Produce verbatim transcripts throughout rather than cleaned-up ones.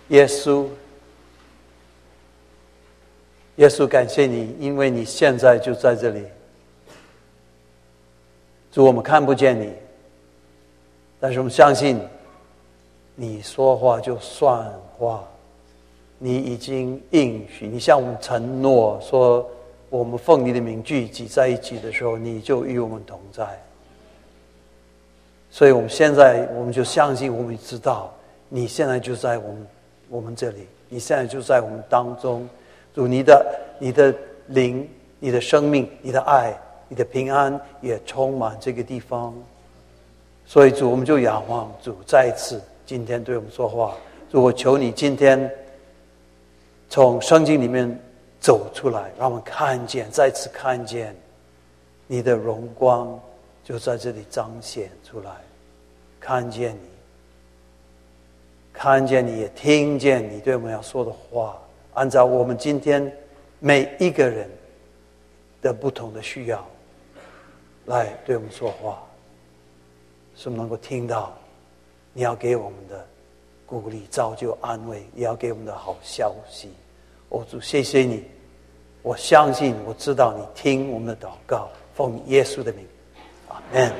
耶稣，耶稣，感谢你，因为你现在就在这里。主，我们看不见你，但是我们相信你说话就算话，你已经应许，你向我们承诺说，我们奉你的名聚集在一起的时候，你就与我们同在。所以我们现在我们就相信，我们知道你现在就在我们我们这里，你现在就在我们当中。主，你的你的灵，你的生命，你的爱，你的平安也充满这个地方。所以主，我们就仰望主再一次今天对我们说话。主，我求你今天从圣经里面走出来，让我们看见，再次看见你的荣光就在这里彰显出来，看见你，看见你，也听见你对我们要说的话，按照我们今天每一个人的不同的需要来对我们说话，使我们能够听到你要给我们的鼓励、造就、安慰，也要给我们的好消息。哦，主，谢谢你，我相信，我知道你听我们的祷告，奉耶稣的名，阿们。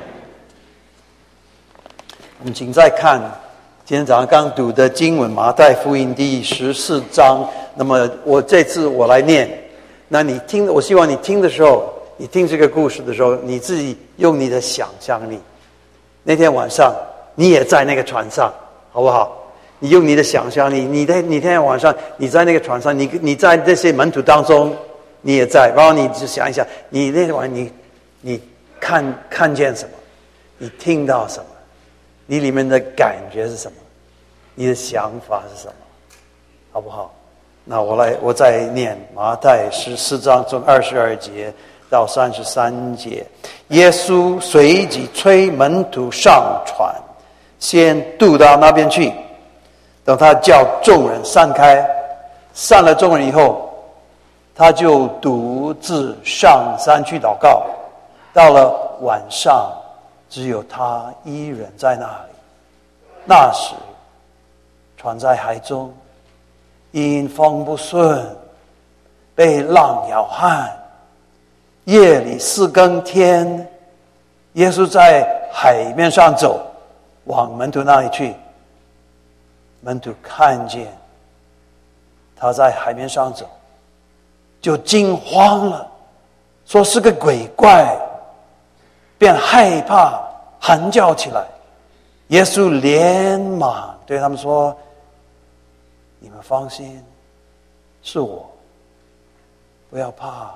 我们请再看今天早上刚读的经文，马太福音第十四章。那么我这次我来念，那你听，我希望你听的时候，你听这个故事的时候，你自己用你的想象力。那天晚上你也在那个船上，好不好？你用你的想象力，你在你那天晚上你在那个船上，你你在这些门徒当中，你也在，然后你就想一想，你那天晚上你你看看见什么，你听到什么，你里面的感觉是什么，你的想法是什么，好不好？那我来，我再念马太十四章从二十二节到三十三节。耶稣随即催门徒上船，先渡到那边去。等他叫众人散开，散了众人以后，他就独自上山去祷告。到了晚上，只有他一人在那里。那时，船在海中，因风不顺，被浪摇撼。夜里四更天，耶稣在海面上走，往门徒那里去。门徒看见他在海面上走，就惊慌了，说是个鬼怪，便害怕，喊叫起来。耶稣连忙对他们说：“你们放心，是我，不要怕。”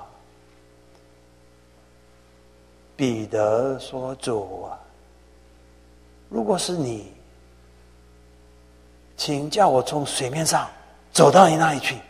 彼得说：“主啊，如果是你，请叫我从水面上走到你那里去。”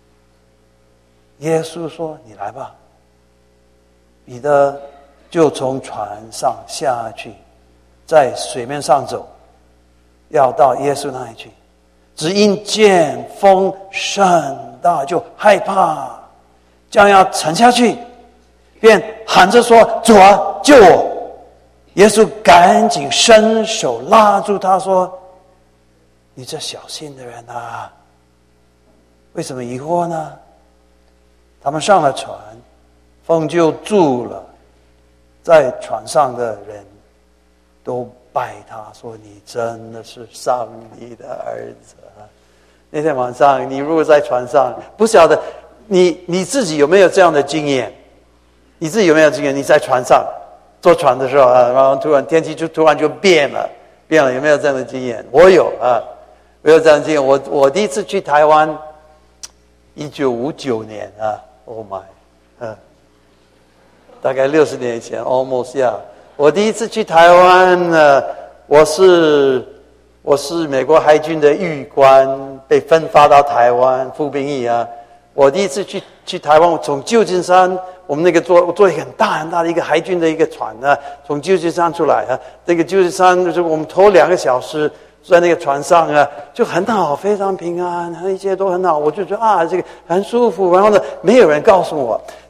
耶稣说：“你来吧。”彼得就从船上下去，在水面上走，要到耶稣那里去。只因见风甚大，就害怕，将要沉下去，便喊着说：“主啊，救我！”耶稣赶紧伸手拉住他说：“你这小心的人啊，为什么疑惑呢？”他们上了船，风就住了。在船上的人都拜他，说：“你真的是上帝的儿子。”那天晚上，你如果在船上，不晓得你你自己有没有这样的经验？你自己有没有经验？你在船上坐船的时候啊，然后突然天气就突然就变了，变了，有没有这样的经验？我有啊。没有这样的经验。我我第一次去台湾，一九五九年啊 ，Oh my， 嗯，大概六十年以前 ，almost yeah。我第一次去台湾呢，我是我是美国海军的狱官，被分发到台湾服兵役啊。我第一次去去台湾，我从旧金山，我们那个坐坐一个很大很大的一个海军的一个船呢，从旧金山出来啊，这个旧金山就是我们头两个小时。在那个船上啊，就很好，非常平安，一切都很好。我就觉得啊，这个很舒服。然后呢，没有人告诉我，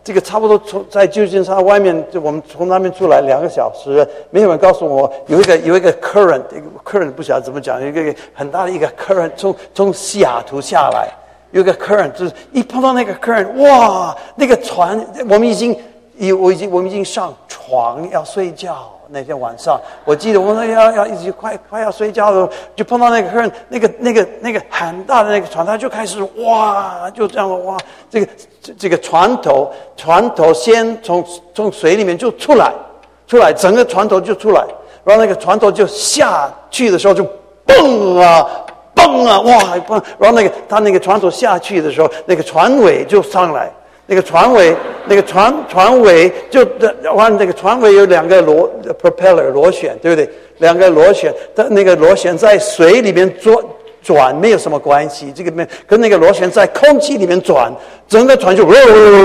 这个差不多从在旧金山外面，就我们从那边出来两个小时，没有人告诉我有一个有一个 current， 一个 current 不晓得怎么讲，有一个很大的一个 current 从从西雅图下来，有一个 current， 就是一碰到那个 current， 哇，那个船我们已经。我已经我们已经上床要睡觉，那天晚上我记得我们要要一直快快要睡觉了，就碰到那个客那个那个那个很大的那个船，他就开始哇，就这样哇，这个这个船头船头先从从水里面就出来，出来整个船头就出来，然后那个船头就下去的时候就蹦啊蹦啊哇蹦，然后那个他那个船头下去的时候，那个船尾就上来。那个船尾，那个船船尾就往那个船尾有两个螺 propeller 螺旋，对不对？两个螺旋，它那个螺旋在水里面转转没有什么关系，这个没跟那个螺旋在空气里面转，整个船就，然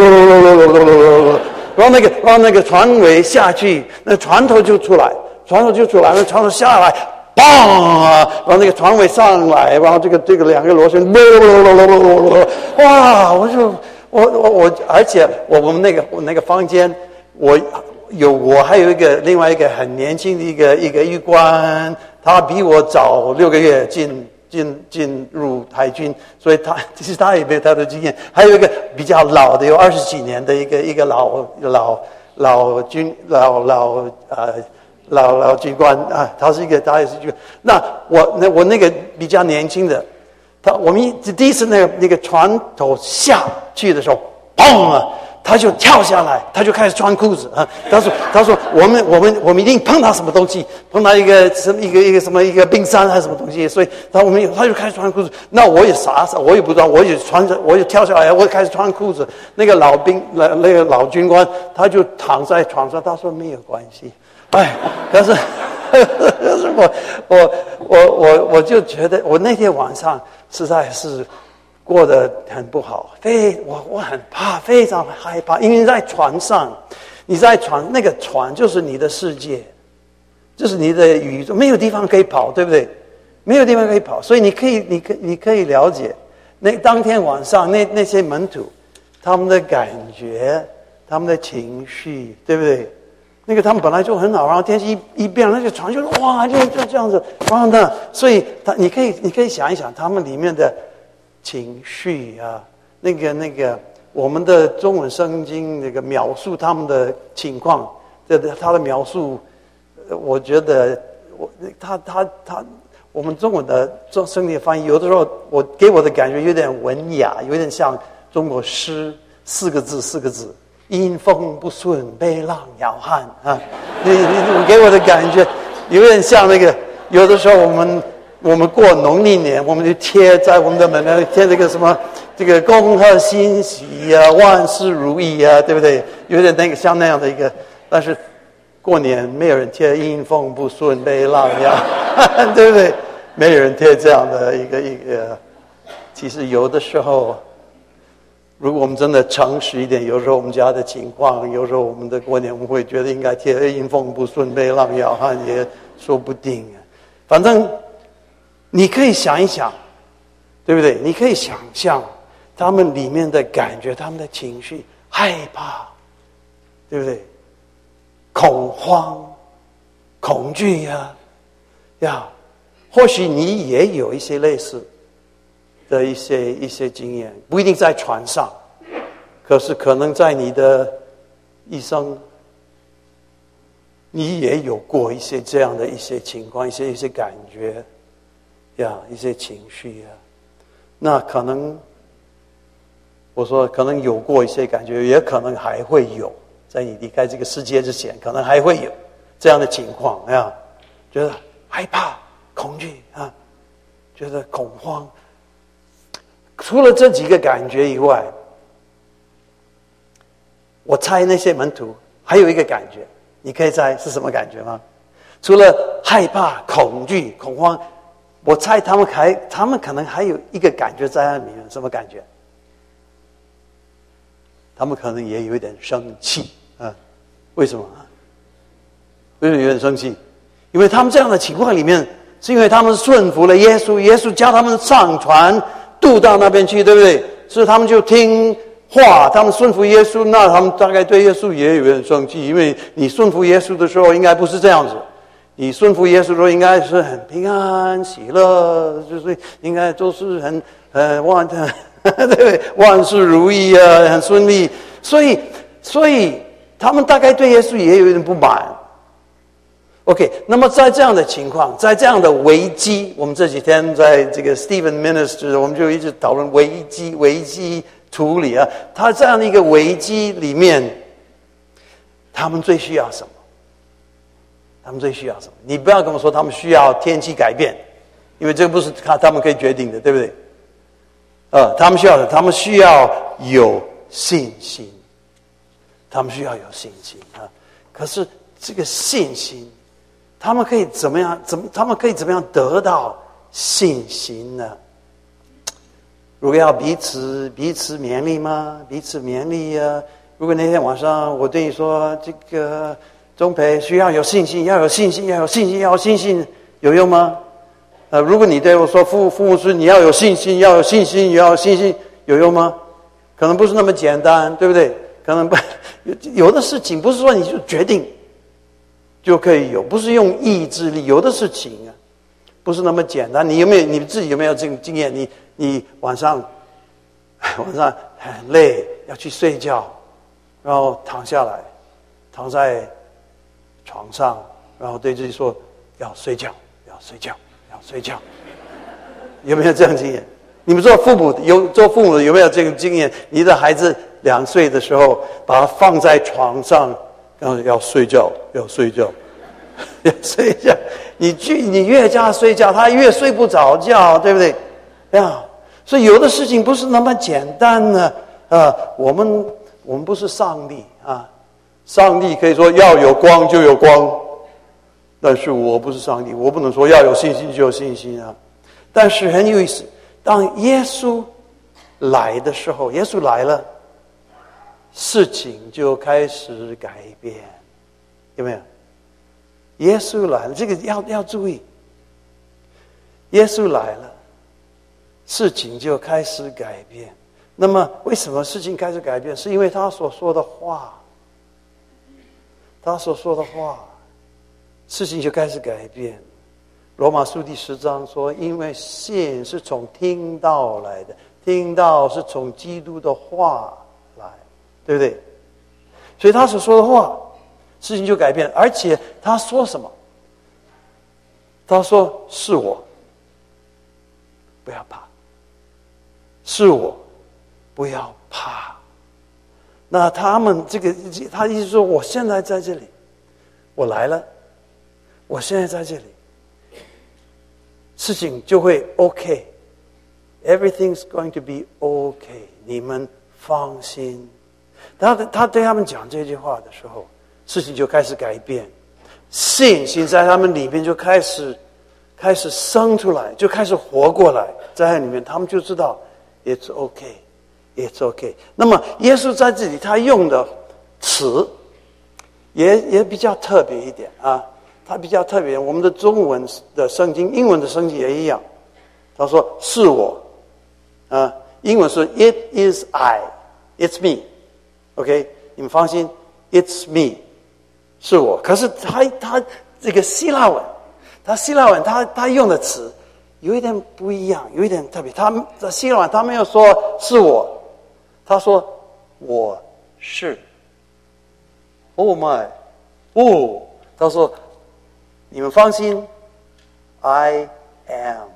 后那个然后那个船尾下去，那船头就出来，船头就出来，那船头下来。砰啊！然后那个船尾上来，然后这个这个两个螺旋，哇！我就。我我我，而且我我们那个我那个房间，我有我还有一个另外一个很年轻的一个一个医官，他比我早六个月进进进入海军，所以他其实他也没有太多经验。还有一个比较老的，有二十几年的一个一个老老老军老老呃老老军官啊，他是一个他也是军。那我那我那个比较年轻的。他我们第一次那个那个船头下去的时候，砰啊，他就跳下来，他就开始穿裤子啊。他说：“他说我们我们我们一定碰到什么东西，碰到一个什么一个一个什么一个冰山还是什么东西，所以他我们他就开始穿裤子。那我也傻傻，我也不知道，我也穿着，我也跳下来，我也开始穿裤子。那个老兵那那个老军官他就躺在床上，他说没有关系。哎，可是可是我我我我我就觉得我那天晚上。”实在是过得很不好，非我我很怕，非常害怕，因为在船上，你在船那个船就是你的世界，就是你的宇宙，没有地方可以跑，对不对？没有地方可以跑，所以你可以，你可你可以了解，那当天晚上那那些门徒，他们的感觉，他们的情绪，对不对？那个他们本来就很好，然后天气一一变，那个船就哇，就就这样子，然后呢，所以他你可以你可以想一想他们里面的情绪啊，那个那个我们的中文圣经那个描述他们的情况，这他的描述，我觉得我他他他我们中文的中圣经翻译，有的时候我给我的感觉有点文雅，有点像中国诗，四个字四个字。因风不顺被浪摇撼啊！你你你给我的感觉有点像那个，有的时候我们我们过农历年，我们就贴在我们的门上贴这个什么这个恭贺新喜啊，万事如意啊，对不对？有点那个像那样的一个，但是过年没有人贴因风不顺被浪摇撼，对不对？没有人贴这样的一个一个。其实有的时候。如果我们真的诚实一点，有时候我们家的情况，有时候我们的过年我们会觉得应该贴因风不顺被浪摇撼，也说不定。反正你可以想一想，对不对？你可以想象他们里面的感觉，他们的情绪，害怕，对不对？恐慌、恐惧呀，呀，或许你也有一些类似。的一些一些经验，不一定在船上，可是可能在你的一生，你也有过一些这样的一些情况，一些一些感觉呀，一些情绪呀。那可能我说可能有过一些感觉，也可能还会有，在你离开这个世界之前，可能还会有这样的情况呀，觉得害怕、恐惧啊，觉得恐慌。除了这几个感觉以外，我猜那些门徒还有一个感觉，你可以猜是什么感觉吗？除了害怕、恐惧、恐慌，我猜他们还他们可能还有一个感觉在那里面，什么感觉？他们可能也有一点生气啊？为什么？为什么有点生气？因为他们这样的情况里面，是因为他们顺服了耶稣，耶稣叫他们上船。渡到那边去，对不对？所以他们就听话，他们顺服耶稣，那他们大概对耶稣也有点生气，因为你顺服耶稣的时候应该不是这样子，你顺服耶稣的时候应该是很平安喜乐，就是应该都是很呃万对不对？万事如意啊，很顺利。所以，所以他们大概对耶稣也有一点不满。OK， 那么在这样的情况，在这样的危机，我们这几天在这个 Stephen Minister， 我们就一直讨论危机、危机处理啊。他这样的一个危机里面，他们最需要什么？他们最需要什么？你不要跟我说他们需要天气改变，因为这不是他他们可以决定的，对不对？呃，他们需要的，他们需要有信心，他们需要有信心啊。可是这个信心，他们可以怎么样？怎么？他们可以怎么样得到信心呢？如果要彼此彼此勉励吗？彼此勉励啊！如果那天晚上我对你说，这个钟培需要有信心，要有信心，要有信心，要有信心，有用吗？呃，如果你对我说父父母师，你要有信心，要有信心，要有信心，有用吗？可能不是那么简单，对不对？可能不，有的事情不是说你就决定就可以有，不是用意志力，有的事情啊，不是那么简单。你有没有你自己有没有这个经验？你你晚上晚上很累，要去睡觉，然后躺下来，躺在床上，然后对自己说要睡觉，要睡觉。睡觉，有没有这样经验？你们做父母有做父母的有没有这个经验？你的孩子两岁的时候，把他放在床上，然后要睡觉，要睡觉，要睡觉。你去，你越叫他睡觉，他越睡不着觉，对不对？呀，所以有的事情不是那么简单呢。啊，我们我们不是上帝啊，上帝可以说要有光就有光。但是我不是上帝，我不能说要有信心就有信心啊。但是很有意思，当耶稣来的时候，耶稣来了，事情就开始改变，有没有？耶稣来了，这个要要注意。耶稣来了，事情就开始改变。那么为什么事情开始改变？是因为他所说的话，他所说的话。事情就开始改变。罗马书第十章说，因为信是从听到来的，听到是从基督的话来，对不对？所以他所说的话，事情就改变。而且他说什么？他说是我，不要怕，是我，不要怕。那他们这个，他意思说，我现在在这里，我来了，我现在在这里，事情就会 OK，everything's going to be OK， 你们放心。他他对他们讲这句话的时候，事情就开始改变，信心在他们里面就开始开始生出来，就开始活过来，在里面他们就知道 it's OK，it's OK。那么耶稣在这里他用的词也也比较特别一点啊。它比较特别，我们的中文的圣经、英文的圣经也一样。他说是我，啊，英文是 It is I, It's me，OK， 你们放心 ，It's me， 是我。可是他他这个希腊文，他希腊文他他用的词有一点不一样，有一点特别。他在希腊文他没有说是我，他说我是。Oh my， 哦，他说。你们放心 ，I am。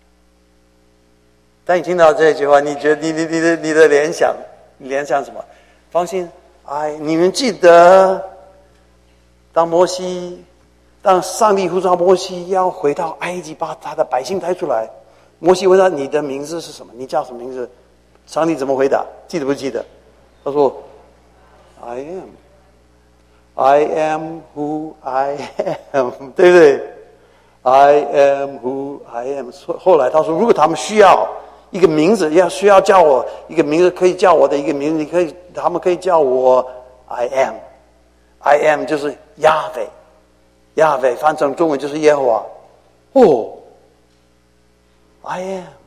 当你听到这句话，你觉得你你你的你的联想，你联想什么？放心 ，I。你们记得，当摩西，当上帝呼召摩西要回到埃及，把他的百姓带出来，摩西问他：“你的名字是什么？你叫什么名字？”上帝怎么回答？记得不记得？他说 ：“I am。”I am who I am， 对不对 ？I am who I am。后来他说，如果他们需要一个名字，要需要叫我一个名字，可以叫我的一个名字，你可以，他们可以叫我 I am。I am 就是亚伟，亚伟翻成中文就是耶和华。哦 ，I am。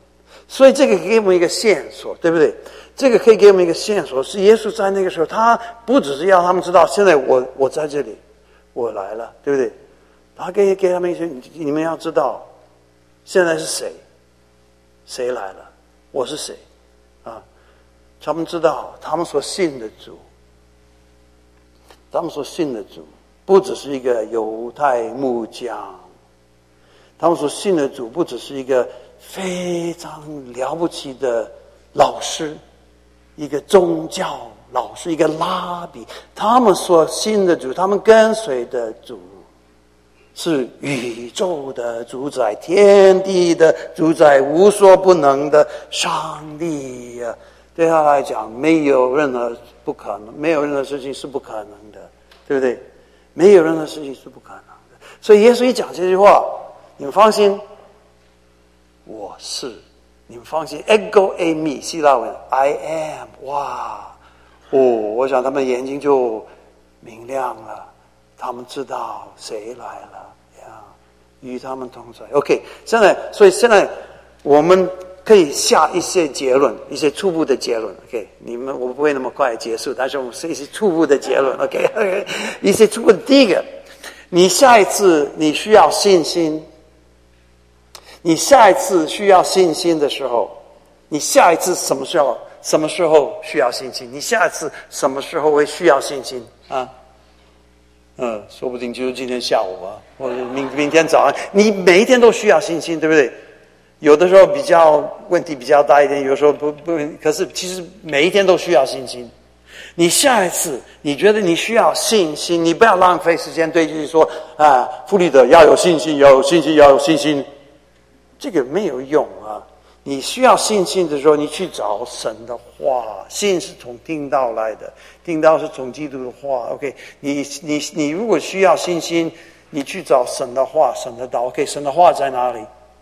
所以这个给我们一个线索，对不对？这个可以给我们一个线索，是耶稣在那个时候，他不只是要他们知道，现在我我在这里，我来了，对不对？他可以给他们一些，你们要知道，现在是谁，谁来了，我是谁，啊？他们知道，他们所信的主，他们所信的主，不只是一个犹太木匠，他们所信的主，不只是一个非常了不起的老师，一个宗教老师，一个拉比，他们所信的主，他们跟随的主，是宇宙的主宰，天地的主宰，无所不能的上帝呀、啊！对他来讲，没有任何不可能，没有任何事情是不可能的，对不对？没有任何事情是不可能的。所以耶稣一讲这句话，你们放心，我是。你们放心 ，ego eimi 希腊文 ，I am， 哇，哦，我想他们眼睛就明亮了，他们知道谁来了呀，与他们同在。OK， 现在，所以现在我们可以下一些结论，一些初步的结论。OK， 你们我不会那么快结束，但是我们是一些初步的结论。OK， 一些初步的，第一个，你下一次你需要信心。你下一次需要信心的时候，你下一次什么时候什么时候需要信心？你下一次什么时候会需要信心啊？嗯，说不定就是今天下午啊，或者明明天早上，你每一天都需要信心，对不对？有的时候比较问题比较大一点，有的时候不不，可是其实每一天都需要信心。你下一次你觉得你需要信心，你不要浪费时间对自己说啊，弗里德要有信心，要有信心，要有信心。这个没有用啊！你需要信心的时候，你去找神的话，信是从听到来的，听到是从基督的话。OK， 你你你如果需要信心，你去找神的话，神的道。OK， 神的话在哪里？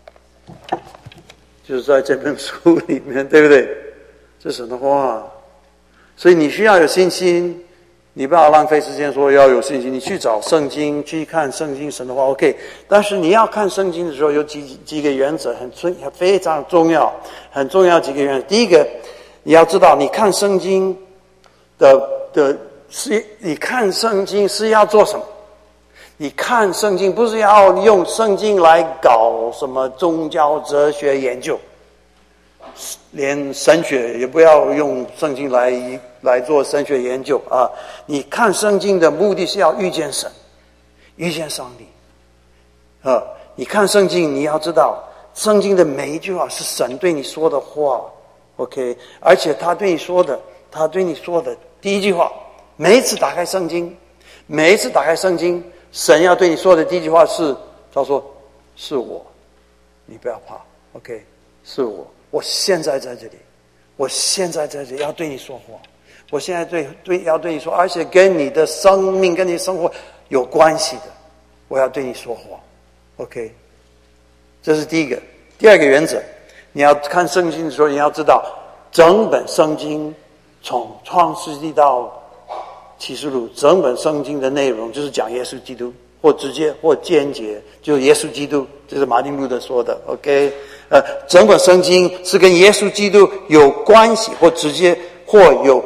就是在这本书里面，对不对？这是神的话，所以你需要有信心。你不要浪费时间说要有信心，你去找圣经，去看圣经神的话 OK。但是你要看圣经的时候，有几几个原则很重，非常重要，很重要几个原则。第一个，你要知道，你看圣经的的是你看圣经是要做什么？你看圣经不是要用圣经来搞什么宗教哲学研究，连神学也不要用圣经来来做神学研究啊！你看圣经的目的是要遇见神，遇见上帝啊！你看圣经，你要知道，圣经的每一句话是神对你说的话 ，OK？ 而且他对你说的，他对你说的第一句话，每一次打开圣经，每一次打开圣经，神要对你说的第一句话是，他说：“是我，你不要怕 ，OK？ 是我，我现在在这里，我现在在这里要对你说话。”我现在对对要对你说，而且跟你的生命、跟你生活有关系的，我要对你说话 ，OK？ 这是第一个。第二个原则，你要看圣经的时候，你要知道整本圣经从创世纪到启示录，整本圣经的内容就是讲耶稣基督，或直接或间接，就是耶稣基督，这是马丁路德说的 ，OK？ 呃，整本圣经是跟耶稣基督有关系，或直接或有。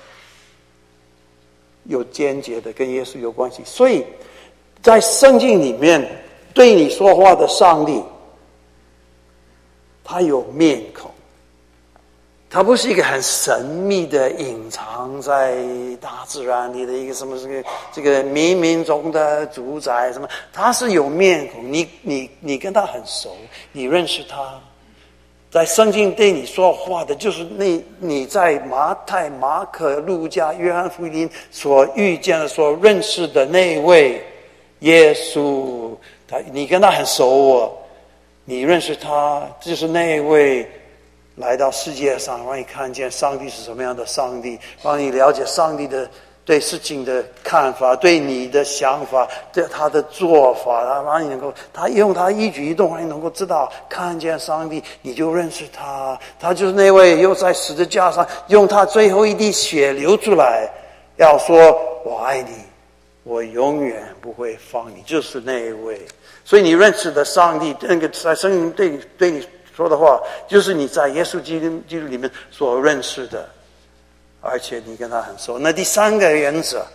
有间接的跟耶稣有关系，所以在圣经里面对你说话的上帝，他有面孔，他不是一个很神秘的隐藏在大自然里的一个什么这个这个冥冥中的主宰什么，他是有面孔，你你你跟他很熟，你认识他。在圣经对你说话的，就是那你在马太、马可、路加、约翰福音所遇见的、所认识的那位耶稣。他，你跟他很熟哦，你认识他，就是那位来到世界上，让你看见上帝是什么样的上帝，让你了解上帝的对事情的看法，对你的想法，对他的做法，让你能够，他用他一举一动让你能够知道，看见上帝，你就认识他。他就是那位又在十字架上用他最后一滴血流出来，要说我爱你，我永远不会放你，就是那一位。所以你认识的上帝，那个在圣经对你对你说的话，就是你在耶稣基督基督里面所认识的，而且你跟他很熟。那第三个原则，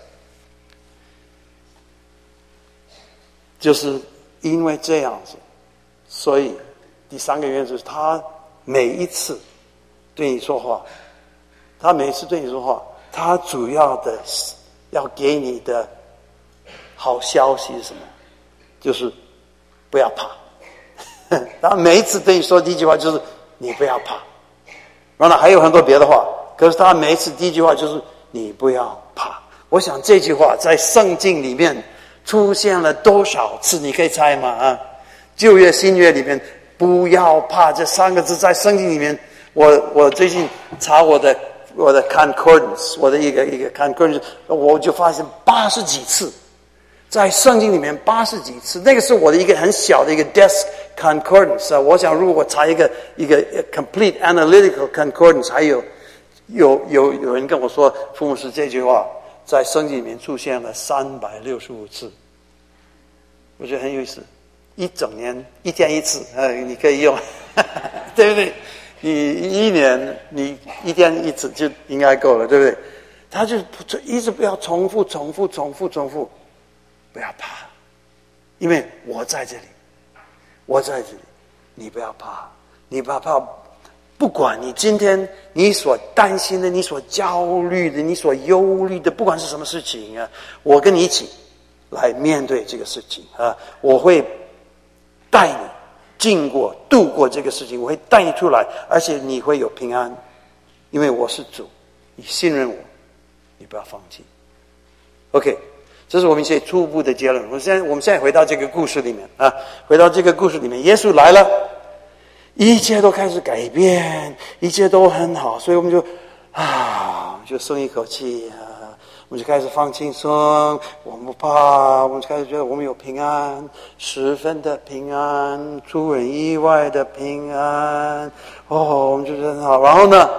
就是因为这样子，所以第三个原则是他每一次对你说话，他每一次对你说话，他主要的要给你的好消息是什么？就是不要怕。他每一次对你说第一句话就是你不要怕，然后呢还有很多别的话，可是他每一次第一句话就是你不要怕。我想这句话在圣经里面出现了多少次？你可以猜吗？啊，旧约新约里面不要怕这三个字在圣经里面，我我最近查我的我的 concordance， 我的一个一个 concordance， 我就发现八十几次。在圣经里面八十几次，那个是我的一个很小的一个 desk concordance 啊。我想如果我查一个一个 complete analytical concordance， 还有有有有人跟我说，父母是这句话在圣经里面出现了三百六十五次，我觉得很有意思。一整年一天一次，呃，你可以用，对不对？你一年你一天一次就应该够了，对不对？他就一直不要重复重复重复重复。不要怕，因为我在这里，我在这里，你不要怕，你不要怕。不管你今天你所担心的、你所焦虑的、你所忧虑的，不管是什么事情啊，我跟你一起来面对这个事情啊，我会带你经过、度过这个事情，我会带你出来，而且你会有平安，因为我是主，你信任我，你不要放弃。OK。这是我们一些初步的结论。我现在，我们现在回到这个故事里面啊，回到这个故事里面，耶稣来了，一切都开始改变，一切都很好，所以我们就啊，就松一口气啊，我们就开始放轻松，我们不怕，我们就开始觉得我们有平安，十分的平安，出人意外的平安，哦，我们就觉得很好。然后呢，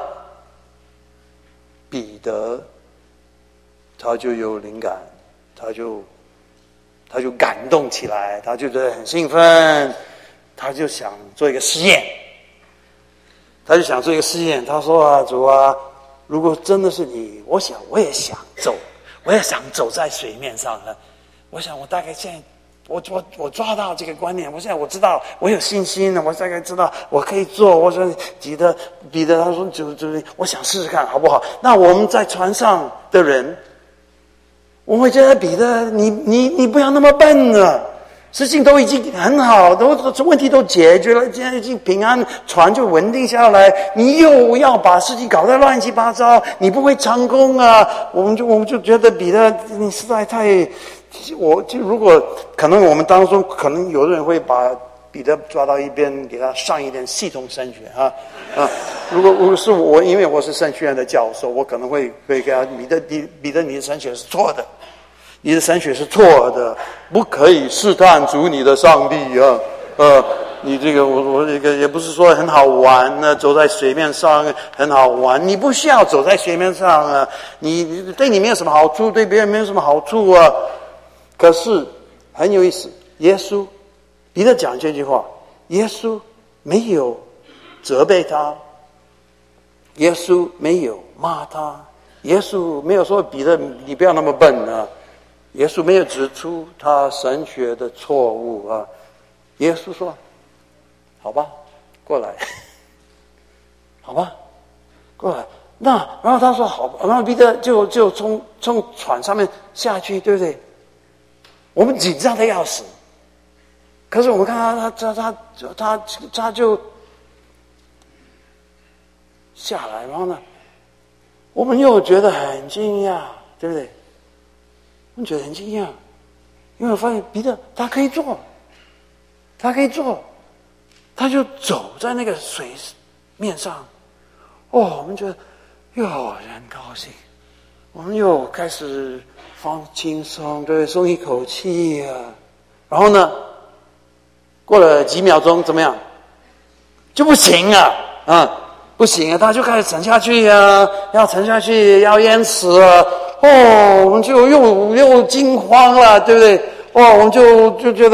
彼得他就有灵感。他就他就感动起来，他就觉得很兴奋，他就想做一个实验，他就想做一个实验。他说啊，主啊，如果真的是你，我想我也想走，我也想走在水面上呢。我想我大概现在，我我我抓到这个观念，我现在我知道，我有信心了，我大概知道我可以做。我说彼得彼得他说主主，我想试试看好不好？那我们在船上的人。我会觉得彼得，你你你不要那么笨了，事情都已经很好，都问题都解决了，现在已经平安，船就稳定下来，你又要把事情搞得乱七八糟，你不会成功啊！我们就我们就觉得彼得，你实在太，我就如果可能，我们当中可能有的人会把彼得抓到一边，给他上一点系统神学啊啊！如果如果是我，因为我是神学院的教授，我可能会会给他彼得彼彼得你的神学是错的，你的神学是错的，不可以试探主你的上帝啊！呃，你这个我我这个也不是说很好玩呢，走在水面上很好玩，你不需要走在水面上啊，你对你没有什么好处，对别人没有什么好处啊。可是很有意思，耶稣。彼得讲这句话，耶稣没有责备他，耶稣没有骂他，耶稣没有说彼得你不要那么笨啊，耶稣没有指出他神学的错误啊，耶稣说好吧，过来，好吧，过来。那然后他说好，然后彼得就就从从船上面下去，对不对？我们紧张的要死。可是我们看他他他他他他就下来，然后呢，我们又觉得很惊讶，对不对？我们觉得很惊讶，因为我发现彼得他可以做，他可以做，他就走在那个水面上。哦，我们觉得又很高兴，我们又开始放轻松，对，松一口气啊。然后呢？过了几秒钟，怎么样？就不行啊！啊，不行啊！他就开始沉下去啊，要沉下去，要淹死啊！哦，我们就又又惊慌了，对不对？哦，我们就就觉得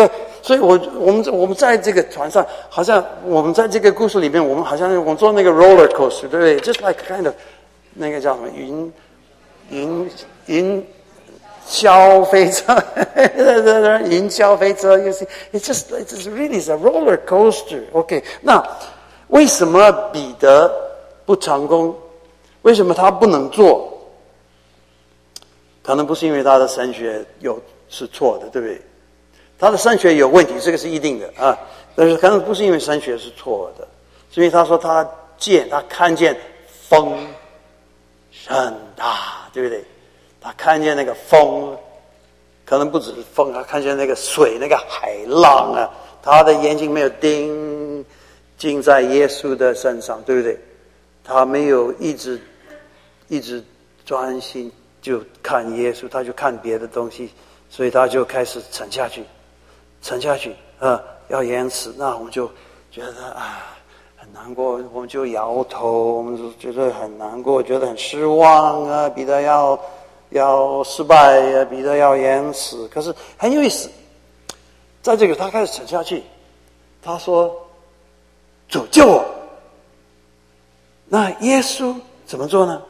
所以我我们我们在这个船上，好像我们在这个故事里面，我们好像我们坐那个 roller coaster， 对不对 ？Just like kind of 那个叫什么云云云霄飞车，云霄飞车 ，you see, it's just it's really a roller coaster。OK， 那为什么彼得不成功？为什么他不能做？可能不是因为他的神学有是错的，对不对？他的神学有问题，这个是一定的啊。但是可能不是因为神学是错的，是因为他说他见他看见风很大，对不对？他看见那个风，可能不只是风，他看见那个水，那个海浪啊。他的眼睛没有盯睛在耶稣的身上，对不对？他没有一直一直专心就看耶稣，他就看别的东西，所以他就开始沉下去。沉下去啊，要淹死，那我们就觉得啊很难过，我们就摇头，我们就觉得很难过，觉得很失望啊，彼得要要失败啊，彼得要淹死。可是很有意思，在这个他开始沉下去，他说：“主救我。”那耶稣怎么做呢？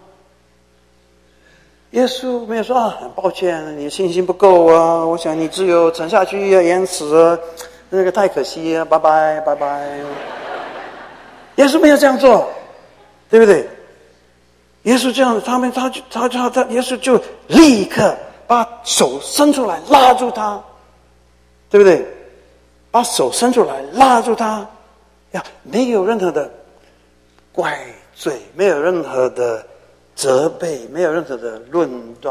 耶稣没有说啊，很抱歉，你信心不够啊，我想你只有沉下去要淹死啊，那个太可惜啊，拜拜拜拜。耶稣没有这样做，对不对？耶稣这样，他们他就他他他，耶稣就立刻把手伸出来拉住他，对不对？把手伸出来拉住他，呀，没有任何的怪罪，没有任何的责备，没有任何的论断，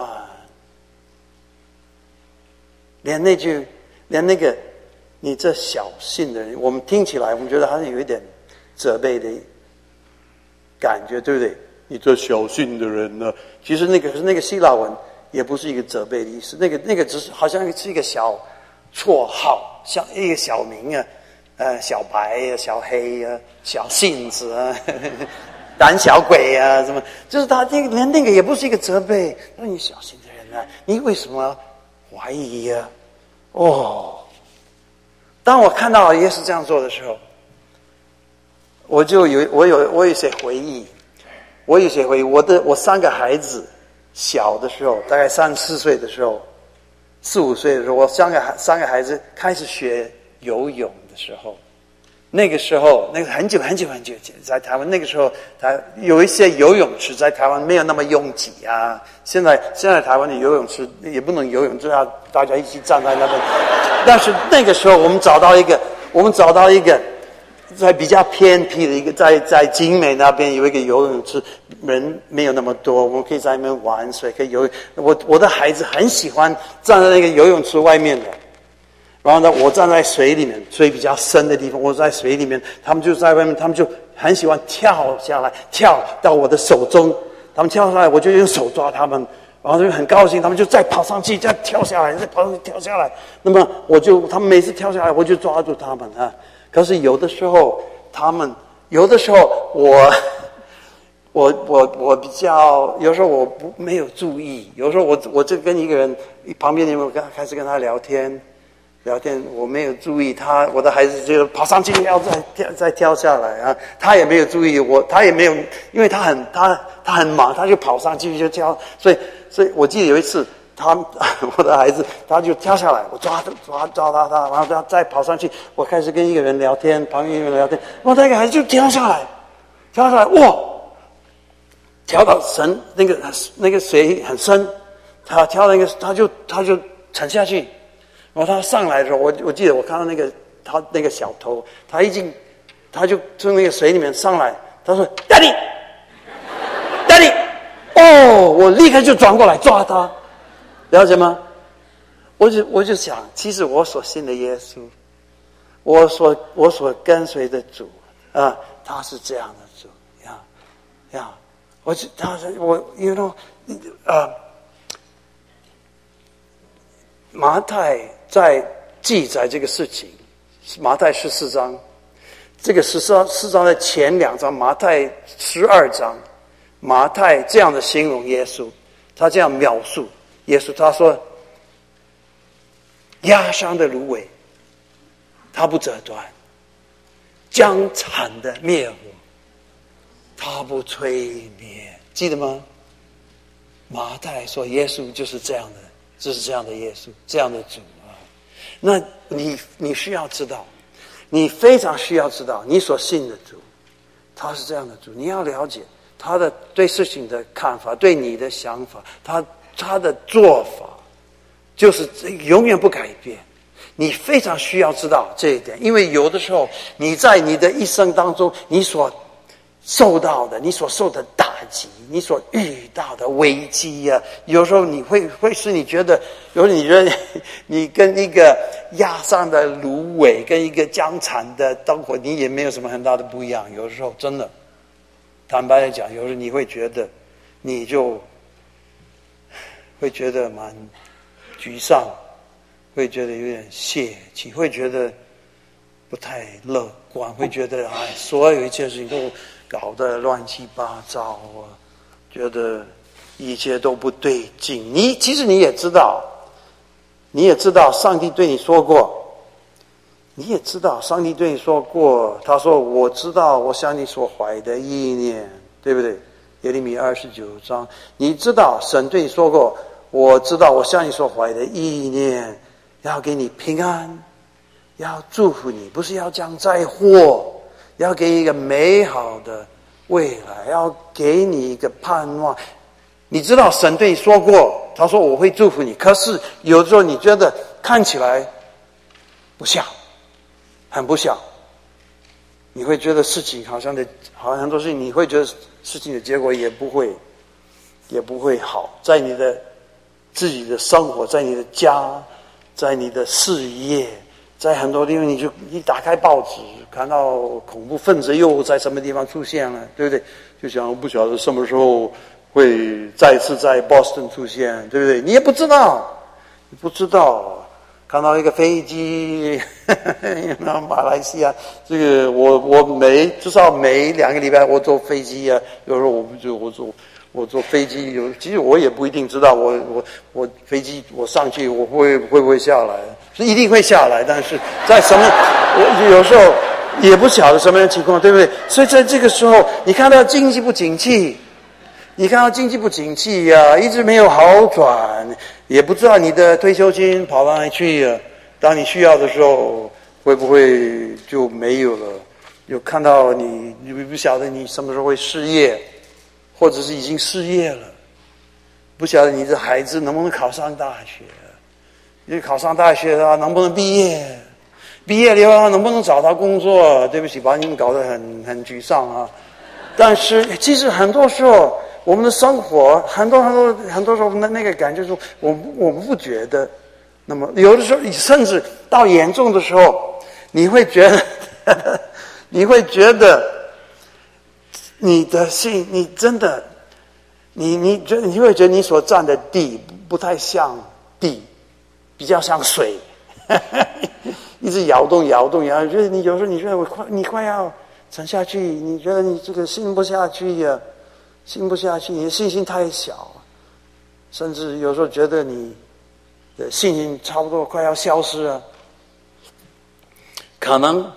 连那句，连那个你这小信的人，我们听起来我们觉得好像有一点责备的感觉，对不对？你这小信的人呢？其实那个是那个希腊文，也不是一个责备的意思，那个那个只是好像是一个小绰号，像一个小名啊，呃，小白啊，小黑啊，小信子啊。呵呵胆小鬼啊，什么？就是他那个连那个也不是一个责备，那你小心的人啊，你为什么怀疑啊？哦，当我看到耶稣这样做的时候，我就有我有我有些回忆，我有些回忆。我的我三个孩子小的时候，大概三四岁的时候，四五岁的时候，我三个孩三个孩子开始学游泳的时候。那个时候，那个很久很久很久前，在台湾那个时候，台有一些游泳池在台湾没有那么拥挤啊。现在现在台湾的游泳池也不能游泳，就要大家一起站在那边。但是那个时候，我们找到一个，我们找到一个在比较偏僻的一个，在在景美那边有一个游泳池，人没有那么多，我们可以在那边玩水，可以游泳。我我的孩子很喜欢站在那个游泳池外面的。然后呢，我站在水里面，水比较深的地方，我在水里面，他们就在外面，他们就很喜欢跳下来，跳到我的手中，他们跳下来，我就用手抓他们，然后就很高兴，他们就再跑上去，再跳下来，再跑上去跳下来。那么我就，他们每次跳下来，我就抓住他们啊。可是有的时候，他们有的时候我。我我我比较有时候我不没有注意，有时候我我就跟一个人旁边的人，我跟开始跟他聊天。聊天我没有注意他，我的孩子就跑上去要再跳再跳下来啊，他也没有注意我，他也没有，因为他很他他很忙，他就跑上去就跳，所以所以我记得有一次他我的孩子他就跳下来，我抓抓抓他他，然后他再跑上去，我开始跟一个人聊天，旁边一个人聊天，哇，那个孩子就跳下来，跳下来，哇，跳到深那个那个水很深，他跳那个他就他就沉下去。然后他上来的时候，我我记得我看到那个他那个小头，他已经，他就从那个水里面上来，他说 ：“Daddy， Daddy， 哦！”我立刻就转过来抓他，了解吗？我就我就想，其实我所信的耶稣，我所我所跟随的主啊，他是这样的主呀呀！我就他是我，you know， 啊。马太在记载这个事情，马太十四章，这个十四章的前两章，马太十二章，马太这样的形容耶稣，他这样描述耶稣，他说：压伤的芦苇， 他不折断；将残的灭火，他不吹灭。记得吗？马太说耶稣就是这样的，就是这样的耶稣，这样的主啊。那你你需要知道，你非常需要知道，你所信的主他是这样的主，你要了解他的对事情的看法，对你的想法，他他的做法就是永远不改变。你非常需要知道这一点，因为有的时候你在你的一生当中，你所受到的，你所受的打击，你所遇到的危机啊，有时候你会会使你觉得，有时候你觉得你跟一个压上的芦苇，跟一个将残的灯火，你也没有什么很大的不一样。有的时候真的，坦白来讲，有时候你会觉得，你就会觉得蛮沮丧，会觉得有点泄气，会觉得不太乐观，会觉得哎，所有一切事情都搞得乱七八糟啊，觉得一切都不对劲。你其实你也知道，你也知道上帝对你说过，你也知道上帝对你说过，他说我知道我向你所怀的意念，对不对？耶利米二十九章，你知道神对你说过，我知道我向你所怀的意念，要给你平安，要祝福你，不是要降灾祸，要给你一个美好的未来，要给你一个盼望。你知道神对你说过，他说我会祝福你，可是有时候你觉得看起来不像，很不像，你会觉得事情好像的，好像很多事情，你会觉得事情的结果也不会，也不会好，在你的自己的生活，在你的家，在你的事业，在很多地方，你就一打开报纸，看到恐怖分子又在什么地方出现了，对不对？就想不晓得什么时候会再次在 Boston 出现，对不对？你也不知道，你不知道。看到一个飞机，那马来西亚，这个我我每至少每两个礼拜我坐飞机啊，有时候我不就我坐我坐飞机，有其实我也不一定知道我我我飞机我上去我会会不会下来，是一定会下来，但是在什么我有时候也不晓得什么样的情况，对不对？所以在这个时候，你看到经济不景气。你看到经济不景气呀、啊，一直没有好转，也不知道你的退休金跑到哪里去呀、啊。当你需要的时候，会不会就没有了？有看到你，你不晓得你什么时候会失业，或者是已经失业了，不晓得你的孩子能不能考上大学，你考上大学啊，能不能毕业？毕业了以后能不能找到工作？对不起，把你们搞得很很沮丧啊！但是其实很多时候。我们的生活很多很多很多时候那那个感觉说，我我们不觉得，那么有的时候甚至到严重的时候，你会觉得，呵呵你会觉得你的心，你真的，你你觉得你会觉得你所站的地不太像地，比较像水，呵呵一直摇动摇动摇动，觉得你有时候你觉得我快你快要沉下去，你觉得你这个信不下去呀、啊。信不下去，你的信心太小，甚至有时候觉得你的信心差不多快要消失了。可能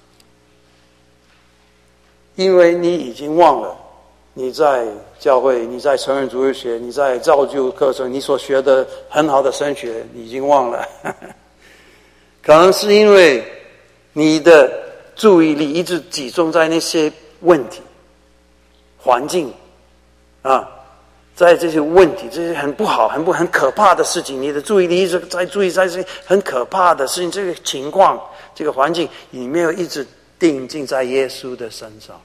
因为你已经忘了你在教会，你在成人主日学，你在造就课程，你所学的很好的神学，你已经忘了。可能是因为你的注意力一直集中在那些问题、环境。啊，在这些问题，这些很不好、很不很可怕的事情，你的注意力一直在注意在这些很可怕的事情，这个情况、这个环境，你没有一直定睛在耶稣的身上。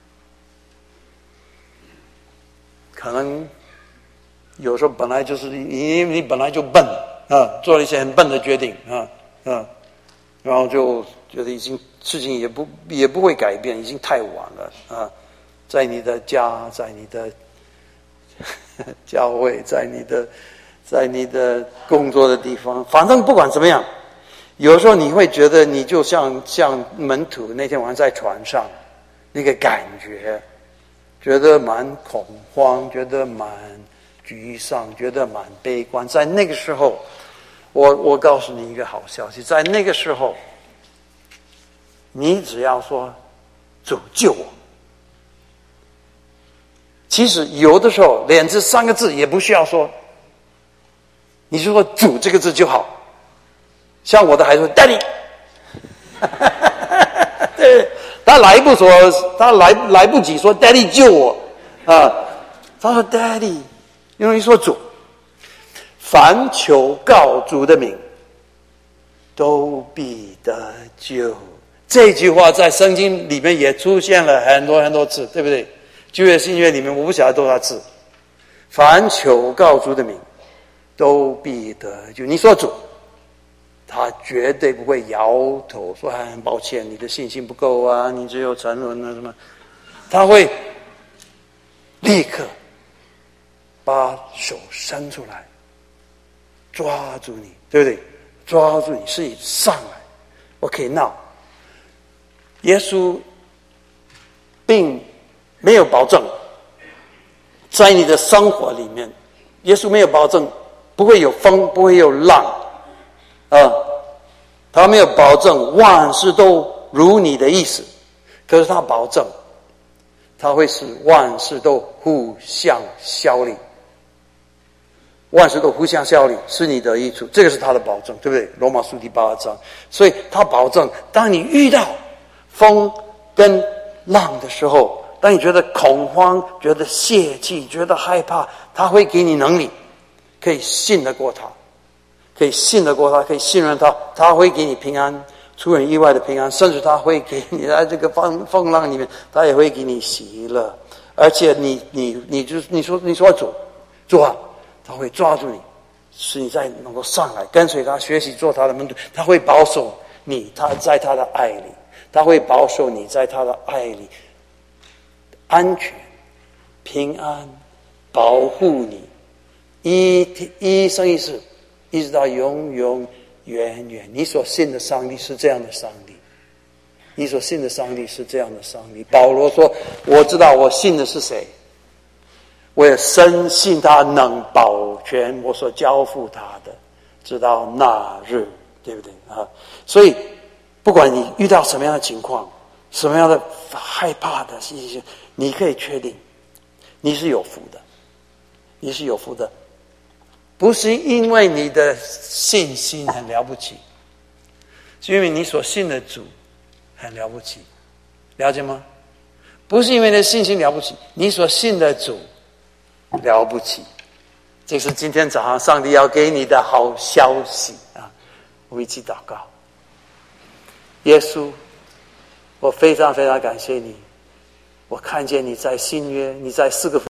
可能有时候本来就是你，你本来就笨啊，做了一些很笨的决定啊啊，然后就觉得已经事情也不也不会改变，已经太晚了啊，在你的家，在你的。教会在你的在你的工作的地方，反正不管怎么样，有时候你会觉得你就像像门徒那天晚上在船上那个感觉，觉得蛮恐慌，觉得蛮沮丧，觉得蛮悲观。在那个时候，我我告诉你一个好消息，在那个时候， 你只要说主救我。其实有的时候连这三个字也不需要说，你就说主这个字就好。像我的孩子说 Daddy 对，他来不说，他来来不及说 Daddy 救我啊，他说 Daddy， 因为说主，凡求告主的名，都必得救。这句话在圣经里面也出现了很多很多次，对不对？旧约新约里面我不晓得多少次。凡求告主的名，都必得救。你说主，他绝对不会摇头说很抱歉，你的信心不够啊，你只有沉沦啊什么。他会立刻把手伸出来，抓住你，对不对？抓住你，是你上来。OK， now， 耶稣并没有保证在你的生活里面，耶稣没有保证不会有风，不会有浪啊，他没有保证万事都如你的意思，可是他保证他会使万事都互相效力，万事都互相效力，是你的益处，这个是他的保证，对不对？罗马书第八章。所以他保证当你遇到风跟浪的时候，当你觉得恐慌，觉得泄气，觉得害怕，他会给你能力，可以信得过他，可以信得过他，可以信任他，他会给你平安，出人意外的平安，甚至他会给你在这个风风浪里面，他也会给你喜乐。而且你你你就你说你说主主啊，他会抓住你，使你再能够上来跟随他，学习做他的门徒。他会保守你，他在他的爱里，他会保守你在他的爱里，安全、平安，保护你，一一生一世，一直到永永远远。你所信的上帝是这样的上帝，你所信的上帝是这样的上帝。保罗说：“我知道我信的是谁，我也深信他能保全我所交付他的，直到那日。”对不对啊？所以，不管你遇到什么样的情况，什么样的害怕的事情，你可以确定，你是有福的，你是有福的，不是因为你的信心很了不起，是因为你所信的主很了不起，了解吗？不是因为你的信心了不起，你所信的主了不起。这是今天早上上帝要给你的好消息啊！我们一起祷告。耶稣，我非常非常感谢你，我看见你在新约，你在四个